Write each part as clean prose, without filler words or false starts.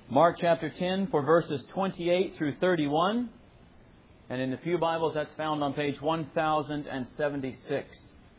Mark chapter 10 for verses 28 through 31. And in the Pew Bibles, that's found on page 1076.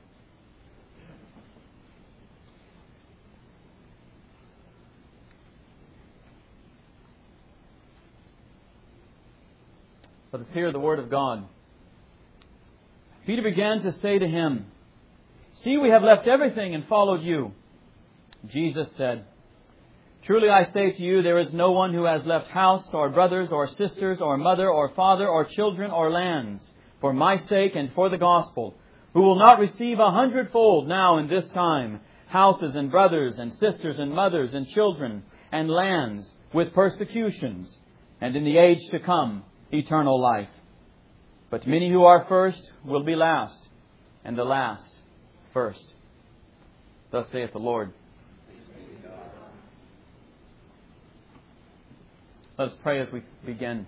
Let us hear the Word of God. Peter began to say to him, "See, we have left everything and followed you." Jesus said, "Truly I say to you, there is no one who has left house or brothers or sisters or mother or father or children or lands for my sake and for the gospel, who will not receive 100-fold now in this time, houses and brothers and sisters and mothers and children and lands with persecutions, and in the age to come, eternal life. But many who are first will be last, and the last first." Thus saith the Lord. Let us pray as we begin.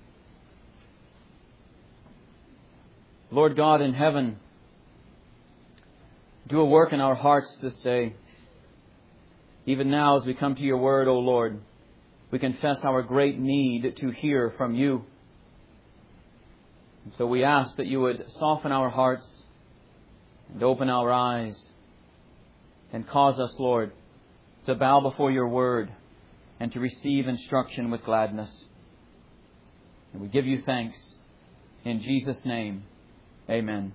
Lord God in heaven, do a work in our hearts this day. Even now as we come to your word, O Lord, we confess our great need to hear from you. And so we ask that you would soften our hearts and open our eyes and cause us, Lord, to bow before your word and to receive instruction with gladness. And we give you thanks in Jesus' name. Amen.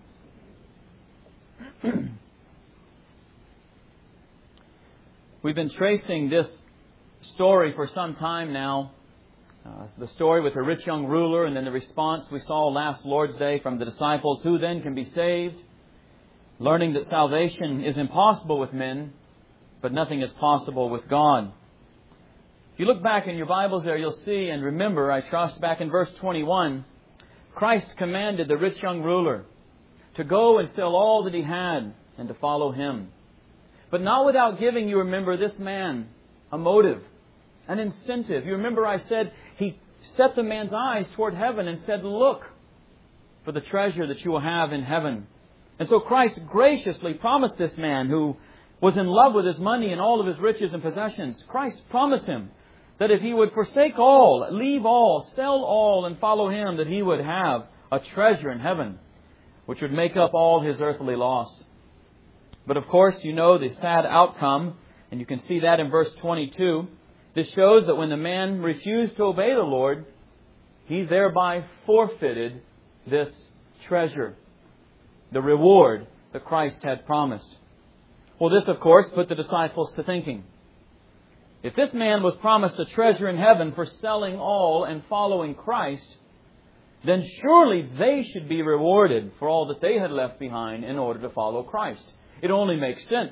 We've been tracing this story for some time now. The story with the rich young ruler, and then the response we saw last Lord's Day from the disciples, who then can be saved? Learning that salvation is impossible with men, but nothing is possible with God. If you look back in your Bibles there, you'll see and remember, I trust, back in verse 21, Christ commanded the rich young ruler to go and sell all that he had and to follow Him. But not without giving, you remember, this man a motive, an incentive. You remember I said he set the man's eyes toward heaven and said, "Look for the treasure that you will have in heaven." And so Christ graciously promised this man who was in love with his money and all of his riches and possessions. Christ promised him that if he would forsake all, leave all, sell all and follow Him, that he would have a treasure in heaven, which would make up all his earthly loss. But of course, you know the sad outcome, and you can see that in verse 22. This shows that when the man refused to obey the Lord, he thereby forfeited this treasure, the reward that Christ had promised. Well, this, of course, put the disciples to thinking. If this man was promised a treasure in heaven for selling all and following Christ, then surely they should be rewarded for all that they had left behind in order to follow Christ. It only makes sense.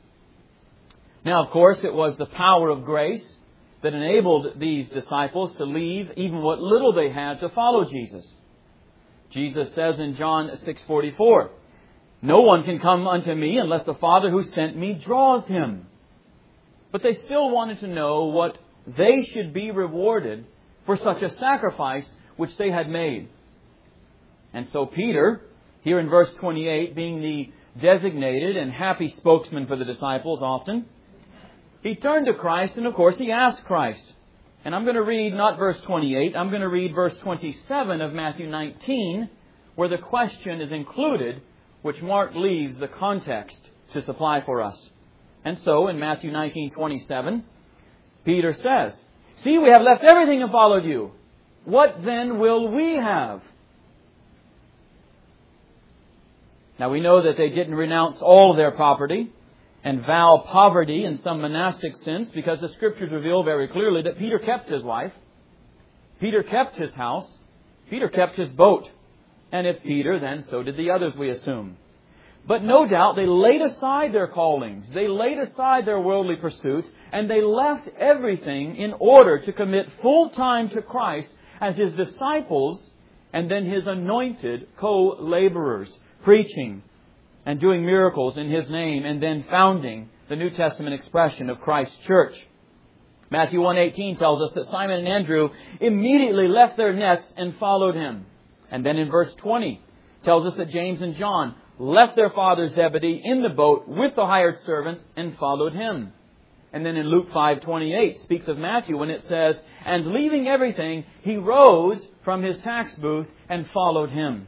Now, of course, it was the power of grace that enabled these disciples to leave even what little they had to follow Jesus. Jesus says in John 6:44, "No one can come unto me unless the Father who sent me draws him." But they still wanted to know what they should be rewarded for such a sacrifice which they had made. And so Peter, here in verse 28, being the designated and happy spokesman for the disciples often, he turned to Christ and of course he asked Christ. And I'm going to read not verse 28, I'm going to read verse 27 of Matthew 19, where the question is included, which Mark leaves the context to supply for us. And so in Matthew 19:27, Peter says, "See, we have left everything and followed you. What then will we have?" Now we know that they didn't renounce all of their property and vow poverty in some monastic sense, because the Scriptures reveal very clearly that Peter kept his wife, Peter kept his house, Peter kept his boat. And if Peter, then so did the others, we assume. But no doubt they laid aside their callings, they laid aside their worldly pursuits, and they left everything in order to commit full time to Christ as His disciples and then His anointed co-laborers, preaching and doing miracles in His name, and then founding the New Testament expression of Christ's church. Matthew 1:18 tells us that Simon and Andrew immediately left their nets and followed Him. And then in verse 20 tells us that James and John left their father Zebedee in the boat with the hired servants and followed Him. And then in Luke 5:28 speaks of Matthew when it says, "And leaving everything, he rose from his tax booth and followed him."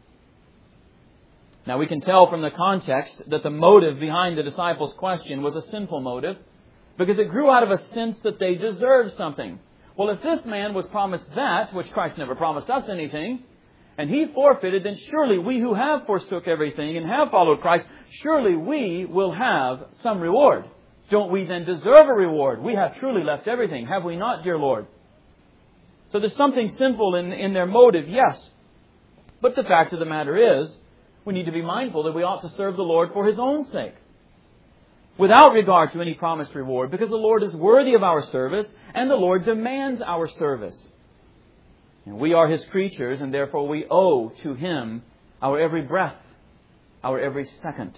Now we can tell from the context that the motive behind the disciples' question was a sinful motive, because it grew out of a sense that they deserved something. Well, if this man was promised that, which Christ never promised us anything, and he forfeited, then surely we who have forsook everything and have followed Christ, surely we will have some reward. Don't we then deserve a reward? We have truly left everything, have we not, dear Lord? So there's something sinful in their motive, yes. But the fact of the matter is, we need to be mindful that we ought to serve the Lord for His own sake, without regard to any promised reward, because the Lord is worthy of our service, and the Lord demands our service. And we are His creatures, and therefore we owe to Him our every breath, our every second.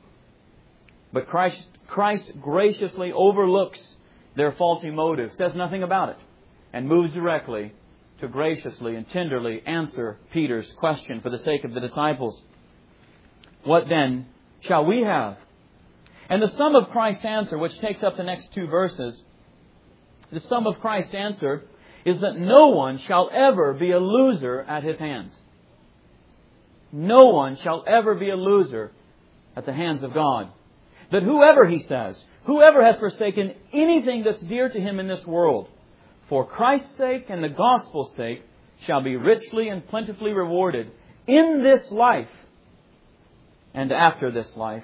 But Christ graciously overlooks their faulty motive, says nothing about it, and moves directly to graciously and tenderly answer Peter's question for the sake of the disciples. What then shall we have? And the sum of Christ's answer, which takes up the next two verses, the sum of Christ's answer is that no one shall ever be a loser at His hands. No one shall ever be a loser at the hands of God. That whoever, He says, whoever has forsaken anything that's dear to him in this world, for Christ's sake and the gospel's sake, shall be richly and plentifully rewarded in this life and after this life.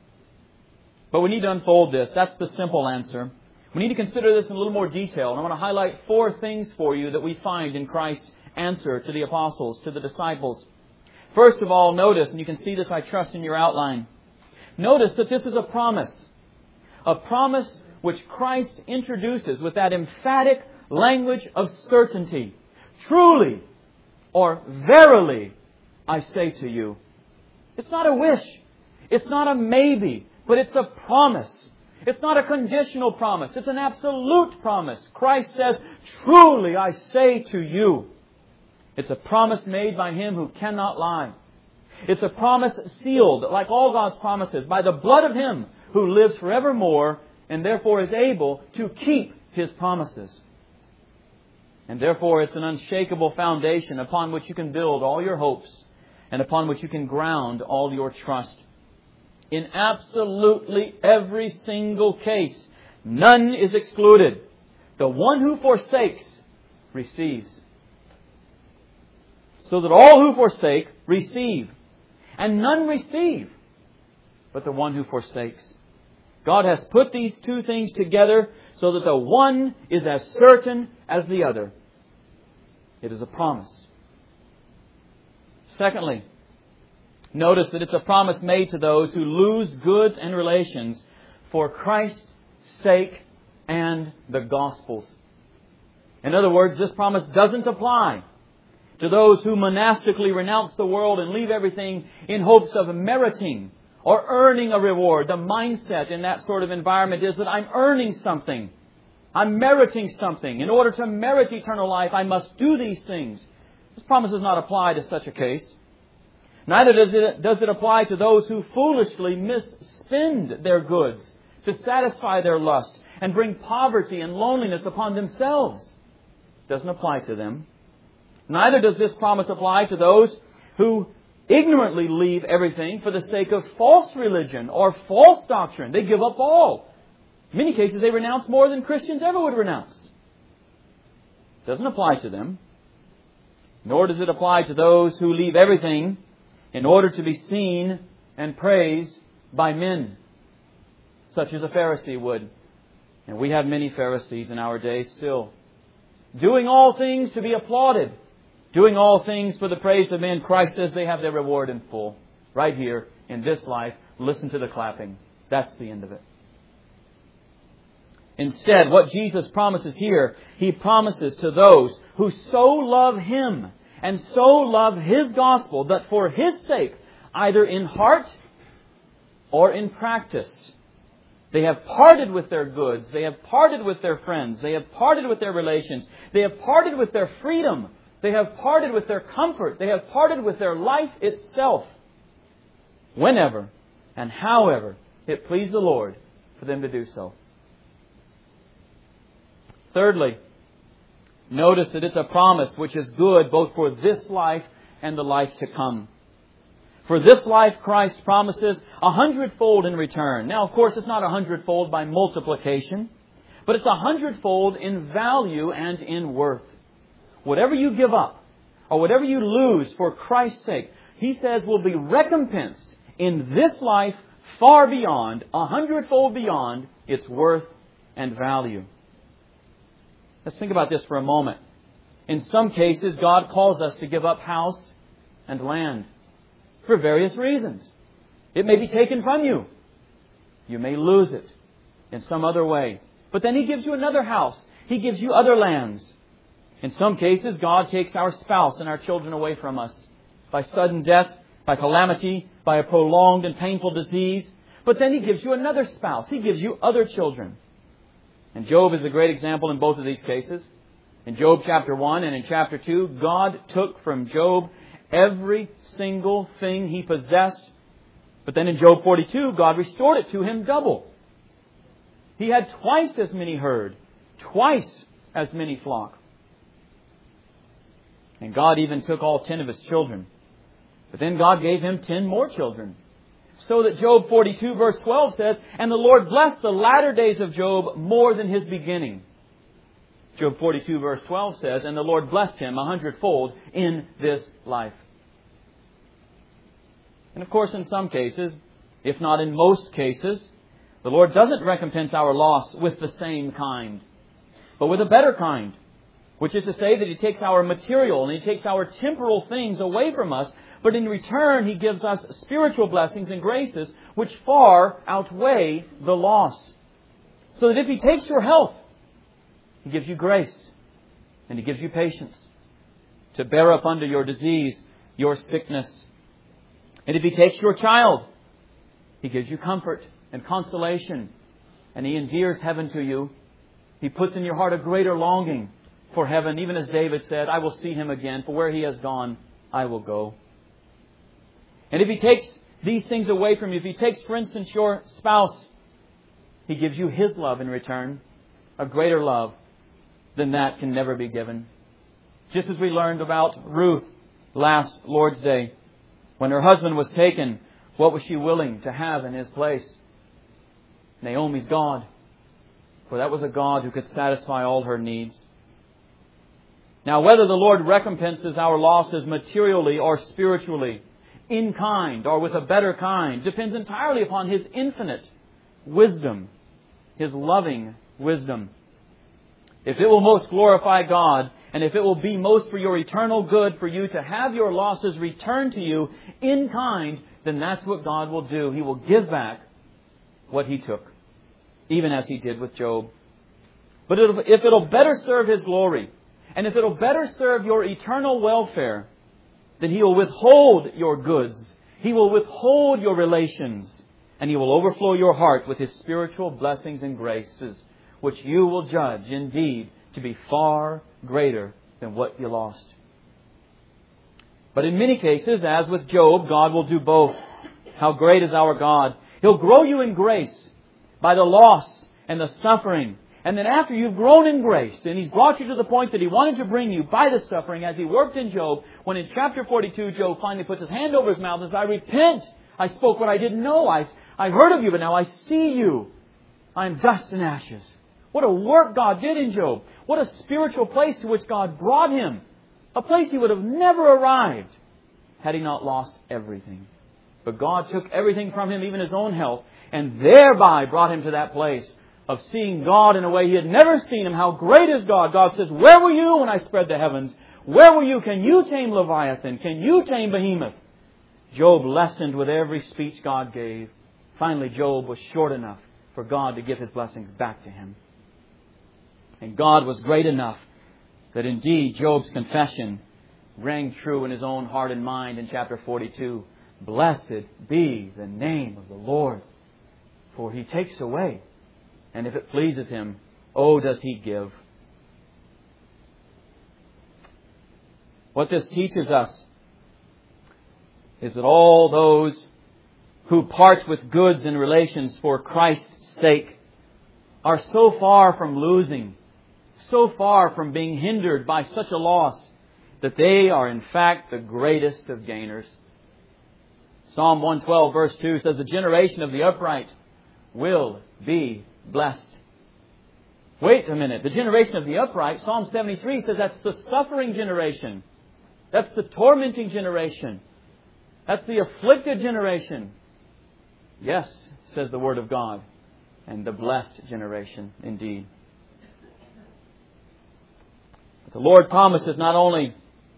But we need to unfold this. That's the simple answer. We need to consider this in a little more detail. And I want to highlight 4 things for you that we find in Christ's answer to the apostles, to the disciples. First of all, notice, and you can see this, I trust, in your outline. Notice that this is a promise. A promise which Christ introduces with that emphatic language of certainty. Truly, or verily, I say to you. It's not a wish. It's not a maybe. But it's a promise. It's not a conditional promise. It's an absolute promise. Christ says, truly I say to you. It's a promise made by Him who cannot lie. It's a promise sealed, like all God's promises, by the blood of Him who lives forevermore and therefore is able to keep His promises. And therefore it's an unshakable foundation upon which you can build all your hopes and upon which you can ground all your trust. In absolutely every single case, none is excluded. The one who forsakes receives. So that all who forsake receive. And none receive but the one who forsakes. God has put these two things together so that the one is as certain as the other. It is a promise. Secondly, notice that it's a promise made to those who lose goods and relations for Christ's sake and the gospel's. In other words, this promise doesn't apply to those who monastically renounce the world and leave everything in hopes of meriting or earning a reward. The mindset in that sort of environment is that I'm earning something. I'm meriting something. In order to merit eternal life, I must do these things. This promise does not apply to such a case. Neither does it apply to those who foolishly misspend their goods to satisfy their lust and bring poverty and loneliness upon themselves. It doesn't apply to them. Neither does this promise apply to those who ignorantly leave everything for the sake of false religion or false doctrine. They give up all. In many cases, they renounce more than Christians ever would renounce. It doesn't apply to them. Nor does it apply to those who leave everything in order to be seen and praised by men, such as a Pharisee would. And we have many Pharisees in our day still. Doing all things to be applauded. Doing all things for the praise of men. Christ says they have their reward in full. Right here in this life. Listen to the clapping. That's the end of it. Instead, what Jesus promises here, He promises to those who so love Him and so love His gospel that for His sake, either in heart or in practice, they have parted with their goods, they have parted with their friends, they have parted with their relations, they have parted with their freedom, they have parted with their comfort, they have parted with their life itself, whenever and however it pleased the Lord for them to do so. thirdly, notice that it's a promise which is good both for this life and the life to come. For this life, Christ promises 100-fold in return. Now, of course, it's not 100-fold by multiplication, but it's 100-fold in value and in worth. Whatever you give up, or whatever you lose for Christ's sake, He says will be recompensed in this life far beyond, 100-fold beyond its worth and value. Let's think about this for a moment. In some cases, God calls us to give up house and land for various reasons. It may be taken from you. You may lose it in some other way. But then He gives you another house. He gives you other lands. In some cases, God takes our spouse and our children away from us by sudden death, by calamity, by a prolonged and painful disease. But then He gives you another spouse. He gives you other children. And Job is a great example in both of these cases. In Job chapter 1 and in chapter 2, God took from Job every single thing he possessed. But then in Job 42, God restored it to him double. He had twice as many herd, twice as many flock. And God even took all 10 of his children. But then God gave him 10 more children. So that Job 42 verse 12 says, "And the Lord blessed the latter days of Job more than his beginning." Job 42 verse 12 says, "And the Lord blessed him 100-fold in this life." And of course, in some cases, if not in most cases, the Lord doesn't recompense our loss with the same kind, but with a better kind. Which is to say that He takes our material and He takes our temporal things away from us, but in return He gives us spiritual blessings and graces which far outweigh the loss. So that if He takes your health, He gives you grace and He gives you patience to bear up under your disease, your sickness. And if He takes your child, He gives you comfort and consolation, and He endears heaven to you. He puts in your heart a greater longing for heaven, even as David said, "I will see Him again, for where He has gone, I will go." And if He takes these things away from you, if He takes, for instance, your spouse, He gives you His love in return, a greater love than that can never be given. Just as we learned about Ruth last Lord's Day, when her husband was taken, what was she willing to have in his place? Naomi's God. For that was a God who could satisfy all her needs. Now, whether the Lord recompenses our losses materially or spiritually, in kind or with a better kind, depends entirely upon His infinite wisdom, His loving wisdom. If it will most glorify God, and if it will be most for your eternal good for you to have your losses returned to you in kind, then that's what God will do. He will give back what He took, even as He did with Job. But if it'll better serve His glory, and if it'll better serve your eternal welfare, then He will withhold your goods. He will withhold your relations. And He will overflow your heart with His spiritual blessings and graces, which you will judge indeed to be far greater than what you lost. But in many cases, as with Job, God will do both. How great is our God! He'll grow you in grace by the loss and the suffering. And then after you've grown in grace, and He's brought you to the point that He wanted to bring you by the suffering, as He worked in Job, when in chapter 42, Job finally puts his hand over his mouth and says, "I repent. I spoke what I didn't know. I heard of you, but now I see you. I am dust and ashes." What a work God did in Job. What a spiritual place to which God brought him. A place he would have never arrived had he not lost everything. But God took everything from him, even his own health, and thereby brought him to that place of seeing God in a way he had never seen Him. How great is God! God says, "Where were you when I spread the heavens? Where were you? Can you tame Leviathan? Can you tame Behemoth?" Job lessened with every speech God gave. Finally, Job was short enough for God to give His blessings back to him. And God was great enough that indeed Job's confession rang true in his own heart and mind in chapter 42. "Blessed be the name of the Lord, for He takes away. And if it pleases Him, oh, does He give." What this teaches us is that all those who part with goods and relations for Christ's sake are so far from losing, so far from being hindered by such a loss that they are in fact the greatest of gainers. Psalm 112 verse 2 says, the generation of the upright will be blessed. Wait a minute. The generation of the upright, Psalm 73 says that's the suffering generation. That's the tormenting generation. That's the afflicted generation. Yes, says the Word of God, and the blessed generation indeed. But the Lord's promise is not only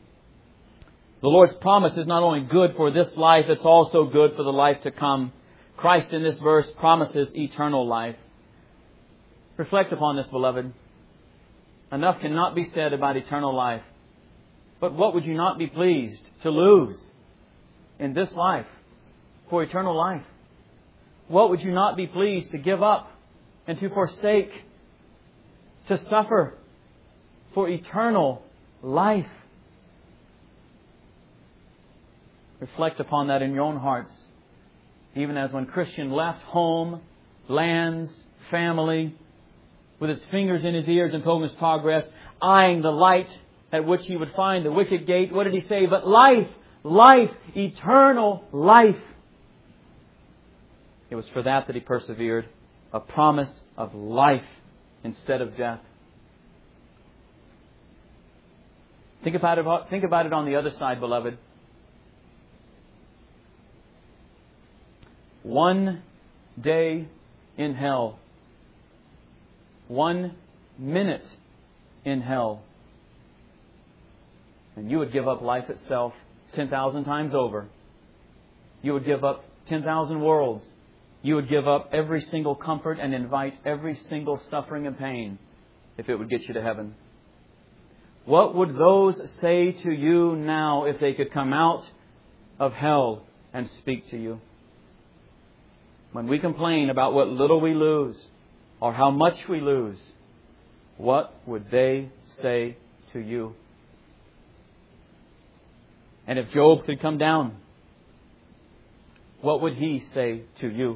good for this life, it's also good for the life to come. Christ in this verse promises eternal life. Reflect upon this, beloved. Enough cannot be said about eternal life. But what would you not be pleased to lose in this life for eternal life? What would you not be pleased to give up and to forsake, to suffer for eternal life? Reflect upon that in your own hearts. Even as when Christian left home, lands, family, with his fingers in his ears in Pilgrim's Progress, eyeing the light at which he would find the wicket gate. What did he say? But life, life, eternal life. It was for that he persevered. A promise of life instead of death. Think about it on the other side, beloved. One day in hell. 1 minute in hell. And you would give up life itself 10,000 times over. You would give up 10,000 worlds. You would give up every single comfort and invite every single suffering and pain if it would get you to heaven. What would those say to you now if they could come out of hell and speak to you? When we complain about what little we lose or how much we lose, what would they say to you? And if Job could come down, what would he say to you?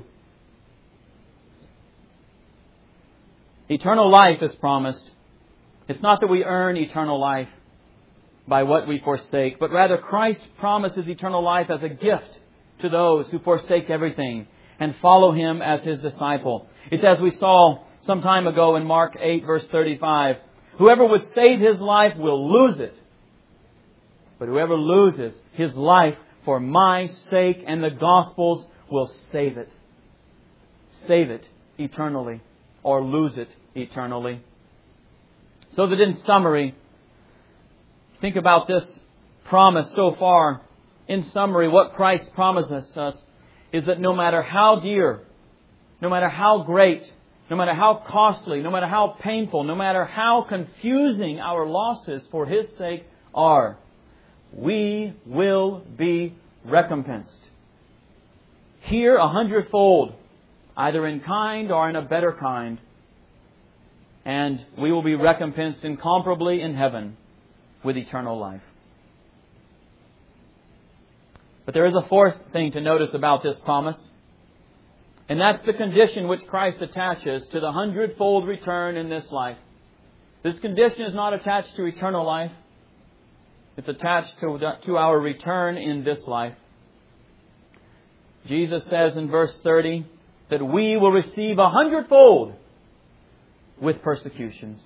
Eternal life is promised. It's not that we earn eternal life by what we forsake, but rather Christ promises eternal life as a gift to those who forsake everything and follow Him as His disciple. It's as we saw some time ago in Mark 8 verse 35. Whoever would save his life will lose it. But whoever loses his life for my sake and the gospel's will save it. Save it eternally or lose it eternally. So that in summary, think about this promise so far. In summary, what Christ promises us is that no matter how dear, no matter how great, no matter how costly, no matter how painful, no matter how confusing our losses for His sake are, we will be recompensed. Here 100-fold, either in kind or in a better kind. And we will be recompensed incomparably in heaven with eternal life. But there is a fourth thing to notice about this promise. And that's the condition which Christ attaches to the 100-fold return in this life. This condition is not attached to eternal life. It's attached to our return in this life. Jesus says in verse 30 that we will receive 100-fold with persecutions.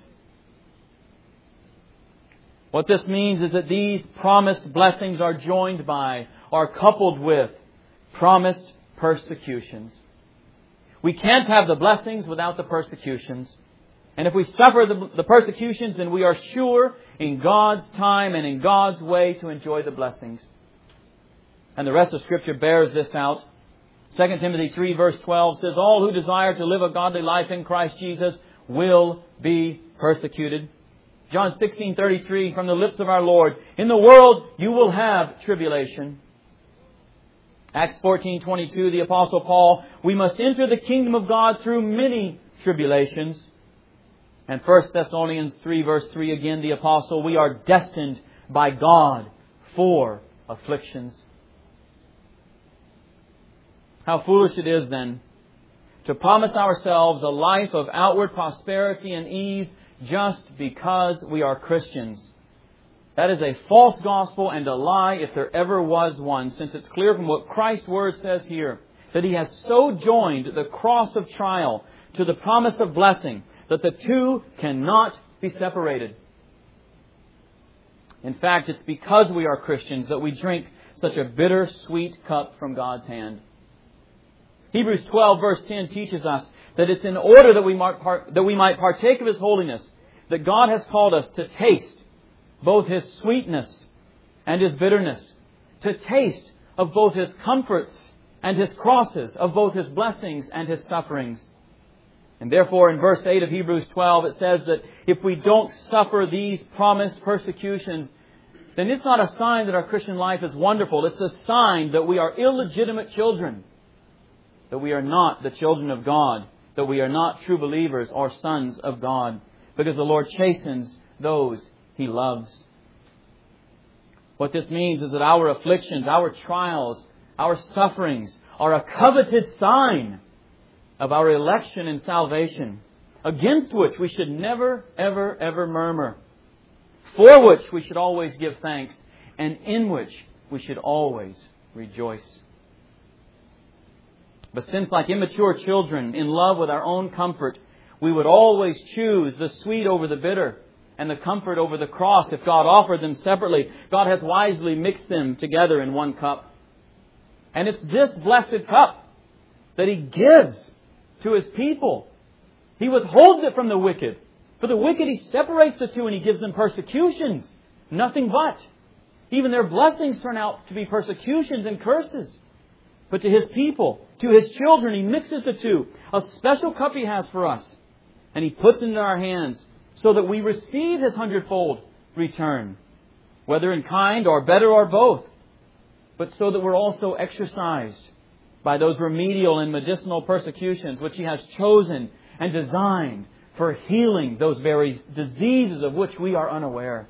What this means is that these promised blessings are joined by, are coupled with, promised persecutions. We can't have the blessings without the persecutions. And if we suffer the persecutions, then we are sure in God's time and in God's way to enjoy the blessings. And the rest of Scripture bears this out. 2 Timothy 3 verse 12 says, all who desire to live a godly life in Christ Jesus will be persecuted. John 16:33 from the lips of our Lord, in the world you will have tribulation. Acts 14:22, the Apostle Paul, we must enter the kingdom of God through many tribulations. And 1 Thessalonians 3 verse 3 again, the Apostle, we are destined by God for afflictions. How foolish it is then to promise ourselves a life of outward prosperity and ease, just because we are Christians. That is a false gospel and a lie if there ever was one, since it's clear from what Christ's Word says here that He has so joined the cross of trial to the promise of blessing that the two cannot be separated. In fact, it's because we are Christians that we drink such a bitter-sweet cup from God's hand. Hebrews 12 verse 10 teaches us that it's in order that we might partake of His holiness that God has called us to taste both His sweetness and His bitterness, to taste of both His comforts and His crosses, of both His blessings and His sufferings. And therefore, in verse 8 of Hebrews 12, it says that if we don't suffer these promised persecutions, then it's not a sign that our Christian life is wonderful. It's a sign that we are illegitimate children, that we are not the children of God, that we are not true believers or sons of God, because the Lord chastens those He loves. What this means is that our afflictions, our trials, our sufferings are a coveted sign of our election and salvation, against which we should never, ever, ever murmur, for which we should always give thanks, and in which we should always rejoice. But since, like immature children, in love with our own comfort, we would always choose the sweet over the bitter and the comfort over the cross if God offered them separately, God has wisely mixed them together in one cup. And it's this blessed cup that He gives to His people. He withholds it from the wicked. For the wicked He separates the two and He gives them persecutions. Nothing but. Even their blessings turn out to be persecutions and curses. But to His people, to His children, He mixes the two. A special cup He has for us. And He puts it in our hands so that we receive His hundredfold return. Whether in kind or better or both. But so that we're also exercised by those remedial and medicinal persecutions which He has chosen and designed for healing those very diseases of which we are unaware.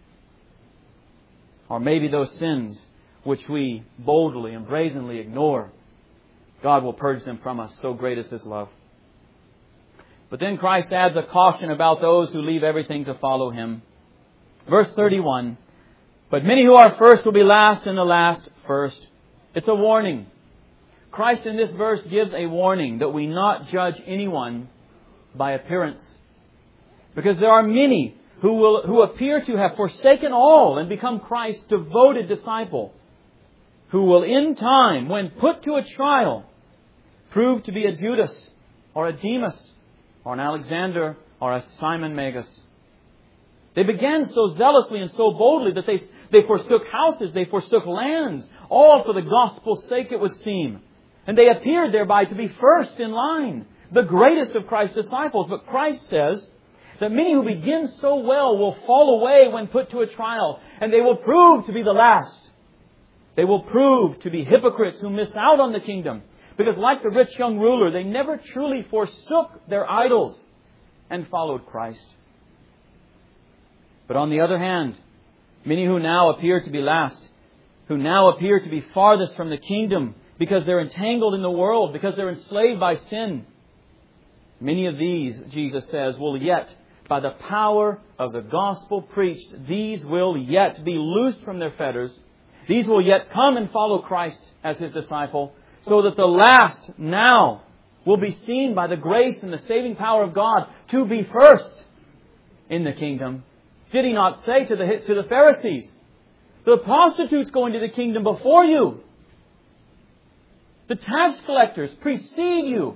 Or maybe those sins which we boldly and brazenly ignore. God will purge them from us, so great is His love. But then Christ adds a caution about those who leave everything to follow Him. Verse 31, but many who are first will be last, and the last first. It's a warning. Christ in this verse gives a warning that we not judge anyone by appearance. Because there are many who appear to have forsaken all and become Christ's devoted disciple, who will in time, when put to a trial, prove to be a Judas or a Demas or an Alexander or a Simon Magus. They began so zealously and so boldly that they forsook houses, they forsook lands, all for the gospel's sake it would seem. And they appeared thereby to be first in line, the greatest of Christ's disciples. But Christ says that many who begin so well will fall away when put to a trial, and they will prove to be the last. They will prove to be hypocrites who miss out on the kingdom. Because like the rich young ruler, they never truly forsook their idols and followed Christ. But on the other hand, many who now appear to be last, who now appear to be farthest from the kingdom, because they're entangled in the world, because they're enslaved by sin. Many of these, Jesus says, will yet, by the power of the gospel preached, these will yet be loosed from their fetters. These will yet come and follow Christ as His disciple, so that the last now will be seen by the grace and the saving power of God to be first in the kingdom. Did He not say to the Pharisees, the prostitutes go into the kingdom before you. The tax collectors precede you.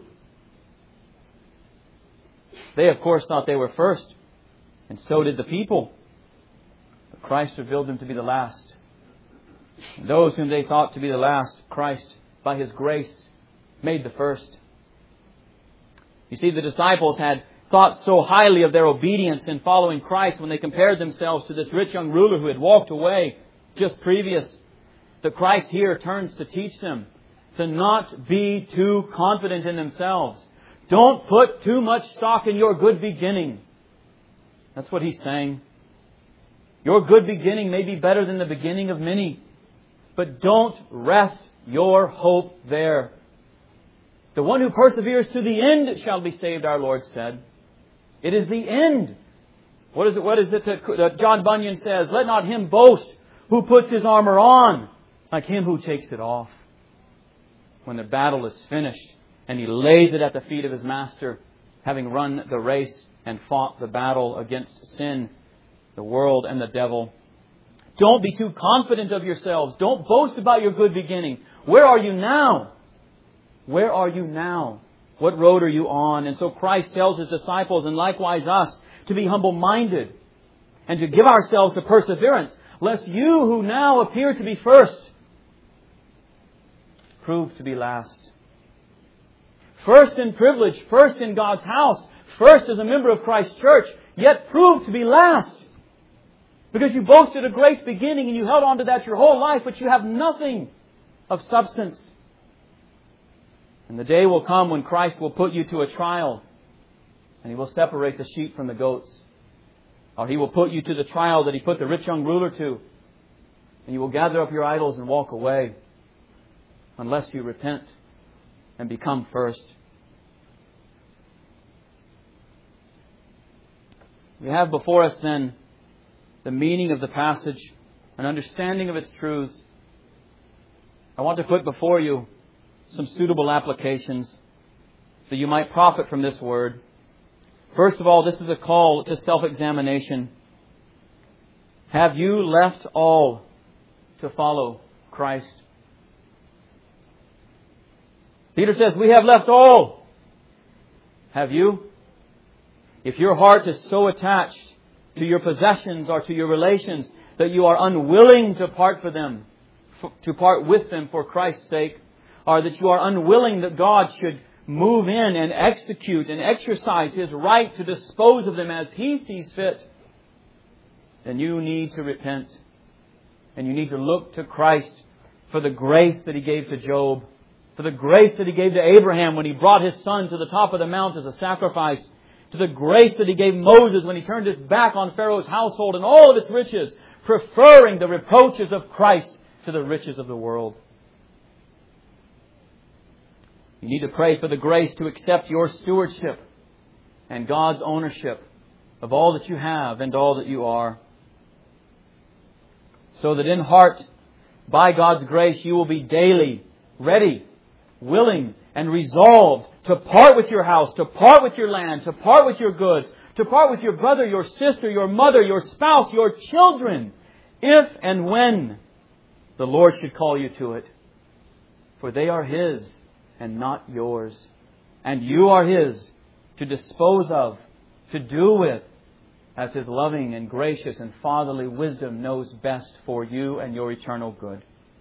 They, of course, thought they were first, and so did the people. But Christ revealed them to be the last. And those whom they thought to be the last, Christ, by His grace, made the first. You see, the disciples had thought so highly of their obedience in following Christ when they compared themselves to this rich young ruler who had walked away just previous, that Christ here turns to teach them to not be too confident in themselves. Don't put too much stock in your good beginning. That's what He's saying. Your good beginning may be better than the beginning of many, but don't rest your hope there. The one who perseveres to the end shall be saved, our Lord said. It is the end What is it that John Bunyan says? Let not him boast who puts his armor on, like him who takes it off. When the battle is finished and he lays it at the feet of his master, having run the race and fought the battle against sin, the world, and the devil. Don't be too confident of yourselves. Don't boast about your good beginning. Where are you now? Where are you now? What road are you on? And so Christ tells His disciples, and likewise us, to be humble-minded and to give ourselves to perseverance, lest you who now appear to be first prove to be last. First in privilege, first in God's house, first as a member of Christ's church, yet prove to be last. Because you boasted a great beginning and you held on to that your whole life, but you have nothing of substance. And the day will come when Christ will put you to a trial and He will separate the sheep from the goats. Or He will put you to the trial that He put the rich young ruler to. And you will gather up your idols and walk away unless you repent and become first. We have before us then the meaning of the passage, an understanding of its truths. I want to put before you some suitable applications that you might profit from this word. First of all, this is a call to self-examination. Have you left all to follow Christ? Peter says, we have left all. Have you? If your heart is so attached to your possessions or to your relations that you are unwilling to part with them for Christ's sake, or that you are unwilling that God should move in and execute and exercise His right to dispose of them as He sees fit, then you need to repent. And you need to look to Christ for the grace that He gave to Job, for the grace that He gave to Abraham when he brought his son to the top of the mount as a sacrifice, to the grace that He gave Moses when he turned his back on Pharaoh's household and all of its riches, preferring the reproaches of Christ to the riches of the world. You need to pray for the grace to accept your stewardship and God's ownership of all that you have and all that you are. So that in heart, by God's grace, you will be daily ready, willing, and resolved to part with your house, to part with your land, to part with your goods, to part with your brother, your sister, your mother, your spouse, your children, if and when the Lord should call you to it. For they are His and not yours. And you are His to dispose of, to do with, as His loving and gracious and fatherly wisdom knows best for you and your eternal good.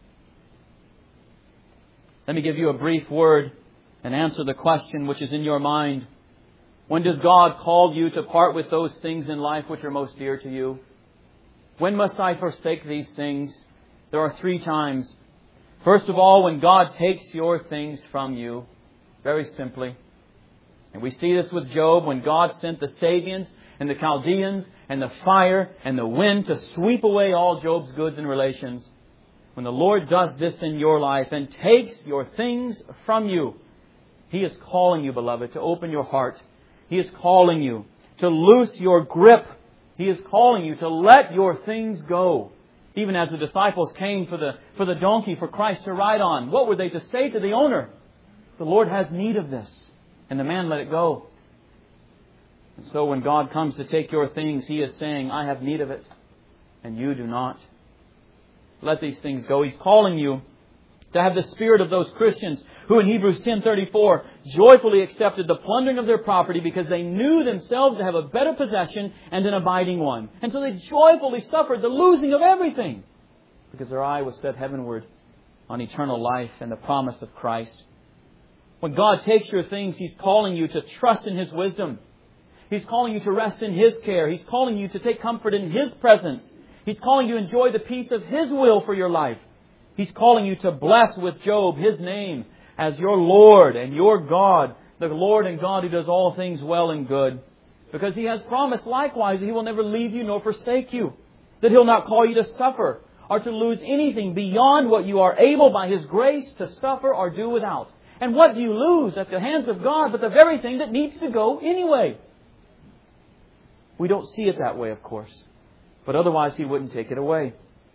Let me give you a brief word and answer the question which is in your mind. When does God call you to part with those things in life which are most dear to you? When must I forsake these things? There are 3 times. First of all, when God takes your things from you, very simply. And we see this with Job when God sent the Sabians and the Chaldeans and the fire and the wind to sweep away all Job's goods and relations. When the Lord does this in your life and takes your things from you, He is calling you, beloved, to open your heart. He is calling you to loose your grip. He is calling you to let your things go. Even as the disciples came for the donkey for Christ to ride on, what were they to say to the owner? The Lord has need of this. And the man let it go. And so when God comes to take your things, He is saying, I have need of it, and you do not. Let these things go. He's calling you to have the spirit of those Christians who in Hebrews 10:34 joyfully accepted the plundering of their property because they knew themselves to have a better possession and an abiding one. And so they joyfully suffered the losing of everything because their eye was set heavenward on eternal life and the promise of Christ. When God takes your things, He's calling you to trust in His wisdom. He's calling you to rest in His care. He's calling you to take comfort in His presence. He's calling you to enjoy the peace of His will for your life. He's calling you to bless with Job His name as your Lord and your God, the Lord and God who does all things well and good. Because He has promised likewise that He will never leave you nor forsake you. That He'll not call you to suffer or to lose anything beyond what you are able by His grace to suffer or do without. And what do you lose at the hands of God but the very thing that needs to go anyway? We don't see it that way, of course. But otherwise He wouldn't take it away.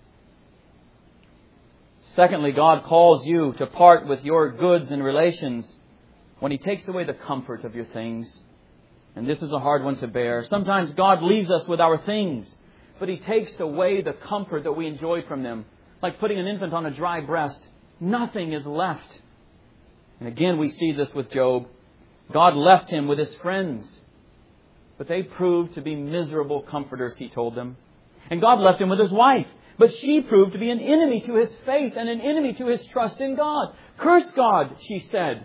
Secondly, God calls you to part with your goods and relations when He takes away the comfort of your things. And this is a hard one to bear. Sometimes God leaves us with our things, but He takes away the comfort that we enjoyed from them. Like putting an infant on a dry breast. Nothing is left. And again, we see this with Job. God left him with his friends, but they proved to be miserable comforters, he told them. And God left him with his wife, but she proved to be an enemy to his faith and an enemy to his trust in God. Curse God, she said.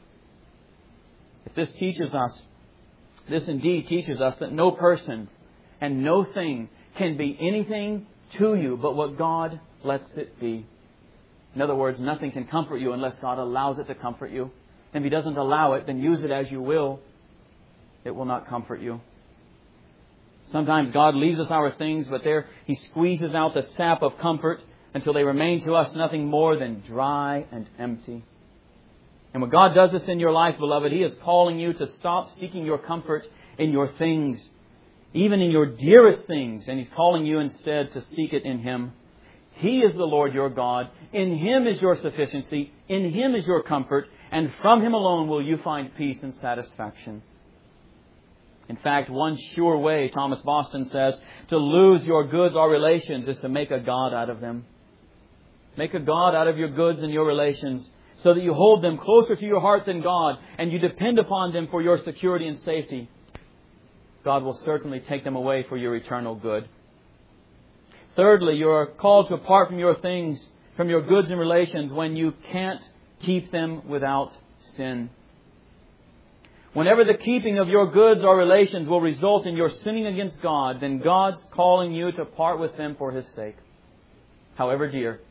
If this teaches us, this indeed teaches us that no person and no thing can be anything to you but what God lets it be. In other words, nothing can comfort you unless God allows it to comfort you. And if He doesn't allow it, then use it as you will. It will not comfort you. Sometimes God leaves us our things, but there He squeezes out the sap of comfort until they remain to us nothing more than dry and empty. And when God does this in your life, beloved, He is calling you to stop seeking your comfort in your things, even in your dearest things. And He's calling you instead to seek it in Him. He is the Lord your God. In Him is your sufficiency. In Him is your comfort. And from Him alone will you find peace and satisfaction. In fact, one sure way, Thomas Boston says, to lose your goods or relations is to make a God out of them. Make a God out of your goods and your relations so that you hold them closer to your heart than God and you depend upon them for your security and safety. God will certainly take them away for your eternal good. Thirdly, you are called to apart from your things, from your goods and relations, when you can't keep them without sin. Whenever the keeping of your goods or relations will result in your sinning against God, then God's calling you to part with them for His sake, however dear.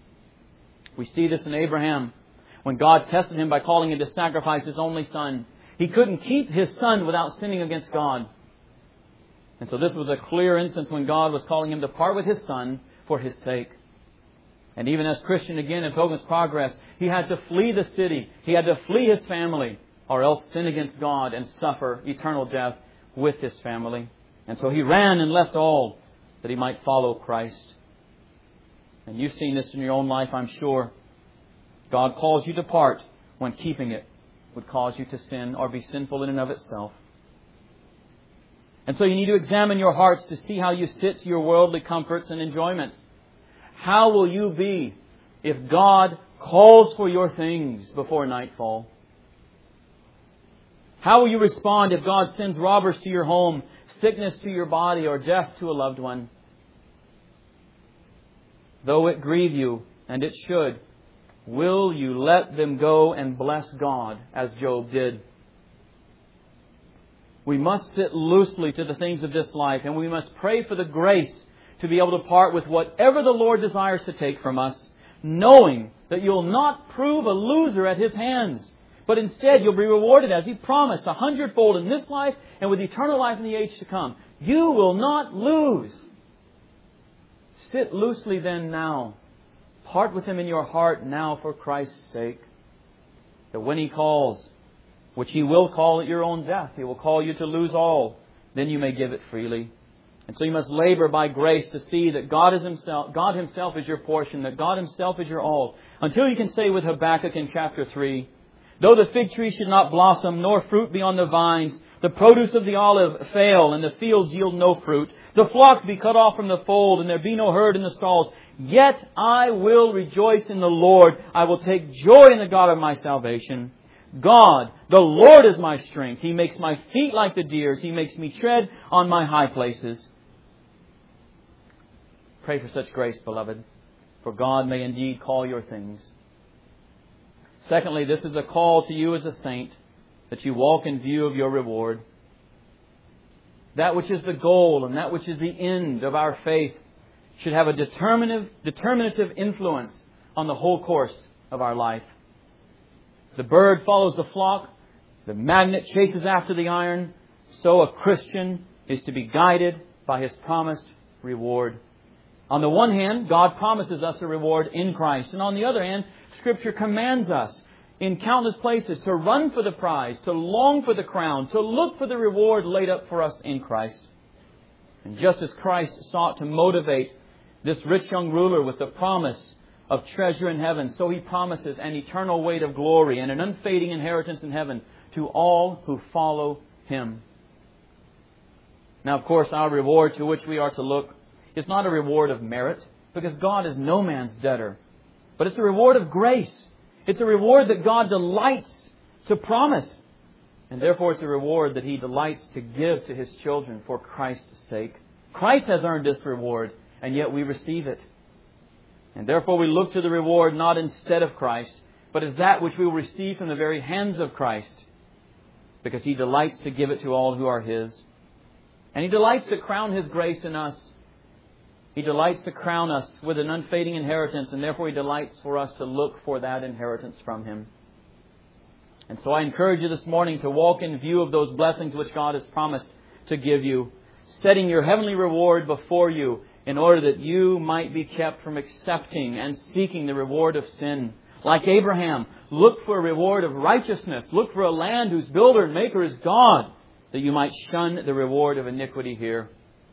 We see this in Abraham. When God tested him by calling him to sacrifice his only son, he couldn't keep his son without sinning against God. And so this was a clear instance when God was calling him to part with his son for His sake. And even as Christian again in Pilgrim's Progress, he had to flee the city. He had to flee his family or else sin against God and suffer eternal death with his family. And so he ran and left all that he might follow Christ. And you've seen this in your own life, I'm sure. God calls you to part when keeping it would cause you to sin or be sinful in and of itself. And so you need to examine your hearts to see how you sit to your worldly comforts and enjoyments. How will you be if God calls for your things before nightfall? How will you respond if God sends robbers to your home, sickness to your body, or death to a loved one? Though it grieve you, and it should, will you let them go and bless God as Job did? We must sit loosely to the things of this life, and we must pray for the grace to be able to part with whatever the Lord desires to take from us, knowing that you'll not prove a loser at His hands, but instead you'll be rewarded as He promised 100-fold in this life and with eternal life in the age to come. You will not lose. Sit loosely then now. Part with Him in your heart now for Christ's sake, that when He calls, which He will call at your own death, He will call you to lose all, then you may give it freely. And so you must labor by grace to see that God Himself is your portion, that God Himself is your all, until you can say with Habakkuk in chapter 3, though the fig tree should not blossom, nor fruit be on the vines, the produce of the olive fail, and the fields yield no fruit, the flock be cut off from the fold, and there be no herd in the stalls, yet I will rejoice in the Lord. I will take joy in the God of my salvation. God, the Lord is my strength. He makes my feet like the deer's. He makes me tread on my high places. Pray for such grace, beloved, for God may indeed call your things. Secondly, this is a call to you as a saint, that you walk in view of your reward. That which is the goal and that which is the end of our faith should have a determinative influence on the whole course of our life. The bird follows the flock. The magnet chases after the iron. So a Christian is to be guided by his promised reward. On the one hand, God promises us a reward in Christ. And on the other hand, Scripture commands us in countless places to run for the prize, to long for the crown, to look for the reward laid up for us in Christ. And just as Christ sought to motivate this rich young ruler with the promise of treasure in heaven, so He promises an eternal weight of glory and an unfading inheritance in heaven to all who follow Him. Now, of course, our reward to which we are to look is not a reward of merit, because God is no man's debtor. But it's a reward of grace. It's a reward that God delights to promise. And therefore it's a reward that He delights to give to His children for Christ's sake. Christ has earned this reward, and yet we receive it. And therefore we look to the reward not instead of Christ, but as that which we will receive from the very hands of Christ, because He delights to give it to all who are His. And He delights to crown His grace in us. He delights to crown us with an unfading inheritance, and therefore He delights for us to look for that inheritance from Him. And so I encourage you this morning to walk in view of those blessings which God has promised to give you, setting your heavenly reward before you in order that you might be kept from accepting and seeking the reward of sin. Like Abraham, look for a reward of righteousness. Look for a land whose builder and maker is God, that you might shun the reward of iniquity here.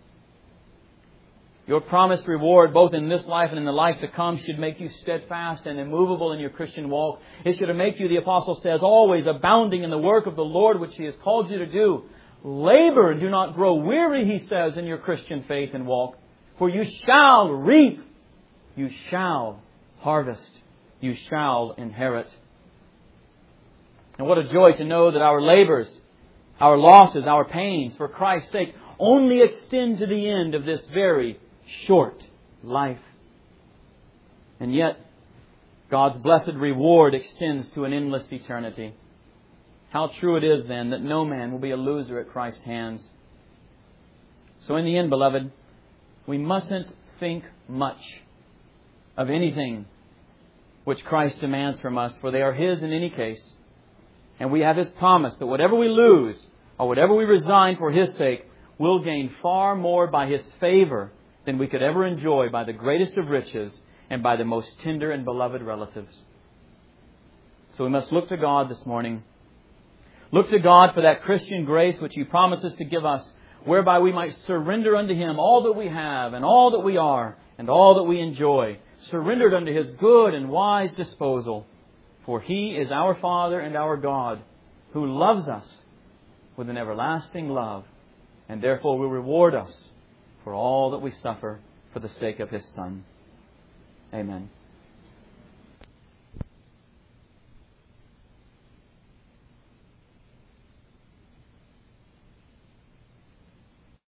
Your promised reward, both in this life and in the life to come, should make you steadfast and immovable in your Christian walk. It should make you, the Apostle says, always abounding in the work of the Lord which He has called you to do. Labor and do not grow weary, he says, in your Christian faith and walk. For you shall reap, you shall harvest, you shall inherit. And what a joy to know that our labors, our losses, our pains for Christ's sake only extend to the end of this very short life. And yet, God's blessed reward extends to an endless eternity. How true it is then that no man will be a loser at Christ's hands. So in the end, beloved, we mustn't think much of anything which Christ demands from us, for they are His in any case. And we have His promise that whatever we lose or whatever we resign for His sake, we'll gain far more by His favor than we could ever enjoy by the greatest of riches and by the most tender and beloved relatives. So we must look to God this morning. Look to God for that Christian grace which He promises to give us, whereby we might surrender unto Him all that we have and all that we are and all that we enjoy, surrendered unto His good and wise disposal. For He is our Father and our God, who loves us with an everlasting love, and therefore will reward us for all that we suffer for the sake of His Son. Amen.